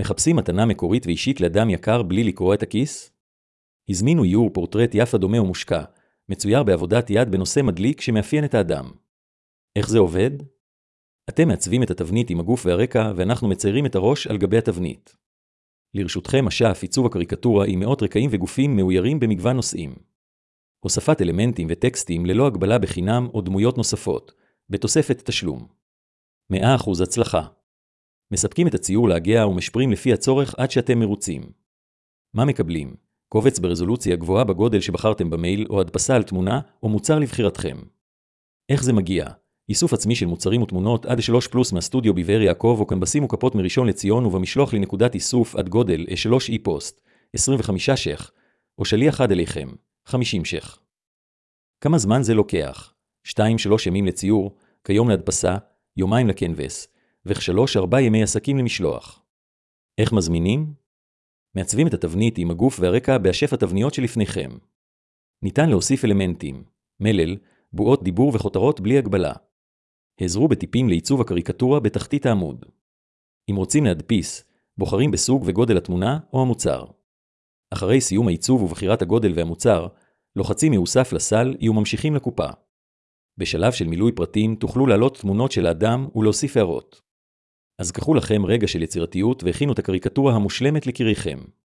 מחפשים מתנה מקורית ואישית לאדם יקר בלי לקרוע את הכיס? הזמינו איור פורטרט יפה דומה ומושקע, מצויר בעבודת יד בנושא מדליק שמאפיין את האדם. איך זה עובד? אתם מעצבים את התבנית עם הגוף והרקע, ואנחנו מציירים את הראש על גבי התבנית. לרשותכם אשף עיצוב הקריקטורה עם מאות רקעים וגופים מאוירים במגוון נושאים. הוספת אלמנטים וטקסטים ללא הגבלה בחינם או דמויות נוספות, בתוספת תשלום. 100% הצלחה. מספקים את הציור להגיע ומשפרים לפי הצורך עד שאתם מרוצים. מה מקבלים? קובץ ברזולוציה גבוהה בגודל שבחרתם במייל או הדפסה על תמונה או מוצר לבחירתכם. איך זה מגיע? איסוף עצמי של מוצרים ותמונות עד 3+ מהסטודיו בבאר יעקב או כנבסים וכפות מראשון לציון ובמשלוח לנקודת איסוף עד גודל 3 אי-פוסט, 25 ש"ח, או שליח עד אליכם, 50 ש"ח. כמה זמן זה לוקח? 2-3 ימים לציור, כיום להדפסה, יומיים לקנבס, ו3-4 ימי עסקים למשלוח. איך מזמינים? מעצבים את התבנית עם הגוף והרקע באשף התבניות שלפניכם. ניתן להוסיף אלמנטים, מלל, בועות דיבור וכותרות בלי הגבלה. העזרו בטיפים לעיצוב הקריקטורה בתחתית העמוד. אם רוצים להדפיס, בוחרים בסוג וגודל התמונה או המוצר. אחרי סיום העיצוב ובחירת הגודל והמוצר, לוחצים מהוסף לסל וממשיכים לקופה. בשלב של מילוי פרטים תוכלו להעלות תמונות של האדם ולהוסיף הערות. אז קחו לכם רגע של יצירתיות והכינו את הקריקטורה המושלמת לקריכם.